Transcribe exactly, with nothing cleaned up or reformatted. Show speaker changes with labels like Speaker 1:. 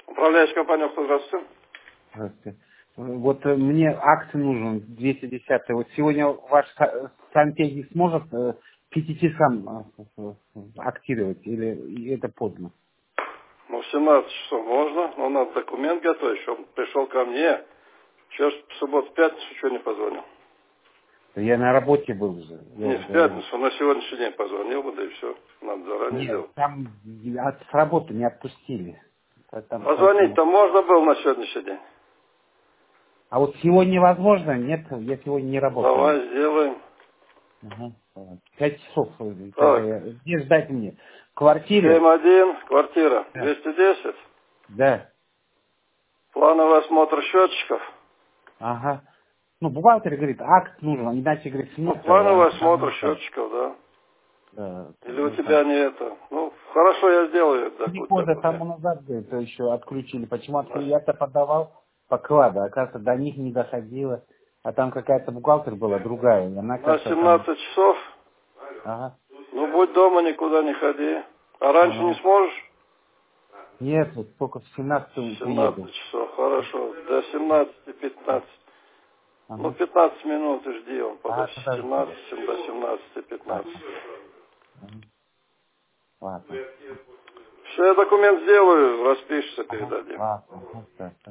Speaker 1: Управляющая компания, здравствуйте.
Speaker 2: Здравствуйте. Вот э, мне акт нужен, двести десятый. Вот сегодня ваш са- сантехник сможет э, к пяти часам э, э, активировать или и это поздно?
Speaker 1: Ну, в семнадцать часов можно, но надо документ готовить, чтобы он пришел ко мне. Сейчас в субботу, в пятницу, что не позвонил?
Speaker 2: Я на работе был уже, я
Speaker 1: Не,
Speaker 2: же
Speaker 1: в
Speaker 2: говорю.
Speaker 1: пятницу, на сегодняшний день позвонил бы, да и все. Надо заранее делать.
Speaker 2: Нет, там от с работы не отпустили. А там поэтому...
Speaker 1: Позвонить-то можно было на сегодняшний день?
Speaker 2: А вот сегодня возможно? Нет, я сегодня не работаю.
Speaker 1: Давай сделаем.
Speaker 2: Ага. Так. Пять часов э, тогда
Speaker 1: Так,
Speaker 2: я... Где ждать мне? В квартире?
Speaker 1: семь один, квартира,
Speaker 2: Да.
Speaker 1: двести десять.
Speaker 2: Да.
Speaker 1: Плановый осмотр счетчиков.
Speaker 2: Ага. Ну, бухгалтер говорит, акт нужен, иначе, говорит,
Speaker 1: Ну,
Speaker 2: смысл,
Speaker 1: плановый
Speaker 2: он там
Speaker 1: осмотр
Speaker 2: не знает.
Speaker 1: счетчиков, да.
Speaker 2: Да,
Speaker 1: Или у
Speaker 2: ну,
Speaker 1: тебя
Speaker 2: там.
Speaker 1: не это. Ну, хорошо, я сделаю, да,
Speaker 2: Три
Speaker 1: будь
Speaker 2: года
Speaker 1: добр.
Speaker 2: тому назад, говорит, еще отключили. Почему отключили?
Speaker 1: На
Speaker 2: Я-то подавал поклады, оказывается, до них не доходило. А там какая-то бухгалтер была другая, и она,
Speaker 1: на
Speaker 2: кажется, там...
Speaker 1: семнадцать часов.
Speaker 2: Ага.
Speaker 1: Ну, будь дома, никуда не ходи. А раньше не
Speaker 2: Ага.
Speaker 1: сможешь?
Speaker 2: Нет, вот только в семнадцатом приеду.
Speaker 1: семнадцать часов, хорошо. До семнадцати пятнадцати. Ну,
Speaker 2: Ага.
Speaker 1: пятнадцать минут и жди, он
Speaker 2: А,
Speaker 1: подожди.
Speaker 2: тогда жду.
Speaker 1: семнадцать, до семнадцати пятнадцати.
Speaker 2: Ладно. Ага. Ладно.
Speaker 1: Все, я документ сделаю, распишешься,
Speaker 2: Ага.
Speaker 1: передадим.
Speaker 2: Ладно. Ага. Так, так.